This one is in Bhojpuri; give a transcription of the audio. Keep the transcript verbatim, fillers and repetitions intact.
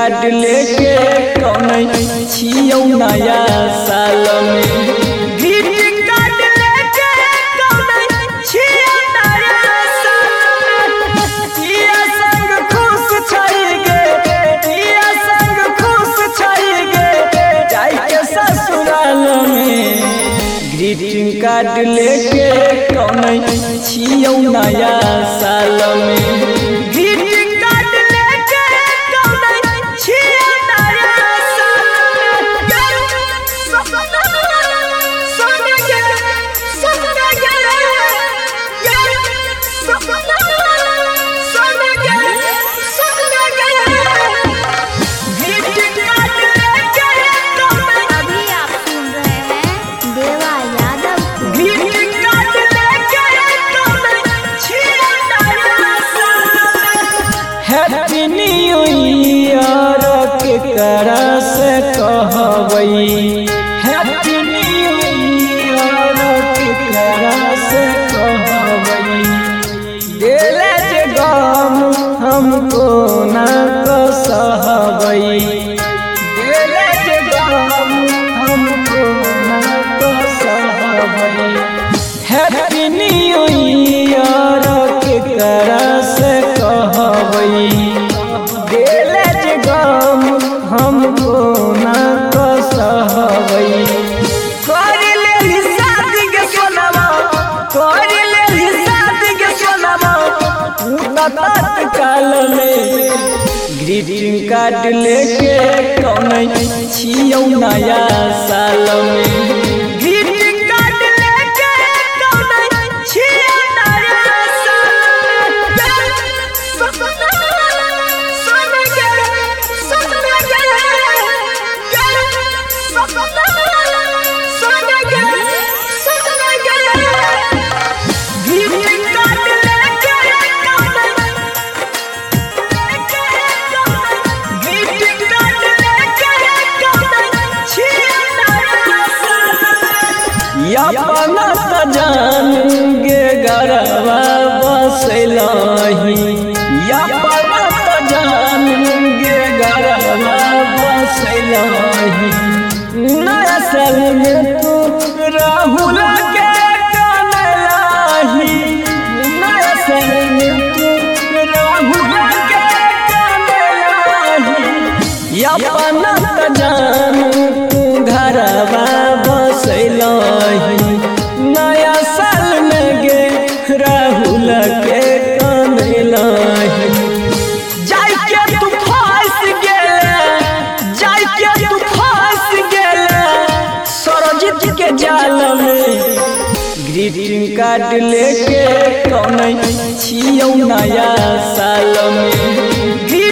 कार्ड लेके कौन छियौ नया साल में ग्रीटिंग कार्ड लेके कौन छियौ नया साल में पिया संग खुश छई गे पिया संग खुश छई गे जाई के ससुराल में ग्रीटिंग कार्ड लेके कौन छियौ नया साल में हैप्पी न्यू ईयर केकरा से कहबै हैप्पी न्यू ईयर केकरा से कहबै देले जे गम हमको ना सहबै देले जे गम हमको ना सहबै हैप्पी न्यू ईयर केकरा से कहबै देले जे गम हमको ना सहबै कर लेली शादी के सोनामा कर लेली शादी के सोनामा तत्काल में ग्रीटिंग कार्ड लेके कौन छियौ नया साल में अपना त जान गे गरबा बसलही अपना त जान गे गरबा बसलही नया साल में तू राहुल के कनलही नया साल में तू राहुल के कनलही अपना त जान तू घरबा बसलही नया साल में गे राहुल के कनलही जाई के तू फंस गेले जाई के तू फंस गेले सरजीत के जाल में ग्रीटिंग कार्ड लेके कौन छियौ नया साल में।